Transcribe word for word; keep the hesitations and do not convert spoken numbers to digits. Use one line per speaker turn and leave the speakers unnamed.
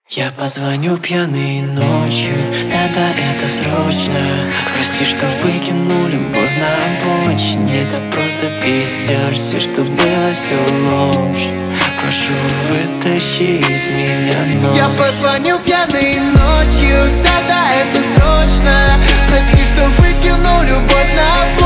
Я позвоню пьяной ночью, да-да, это срочно. Прости, что выкинул любовь на обочине. Это просто пиздеж, все, что было, все ложь. Прошу, вытащи из меня ночь.
Я позвоню пьяной ночью, да-да, это срочно. Прости, что выкинул любовь на обочине.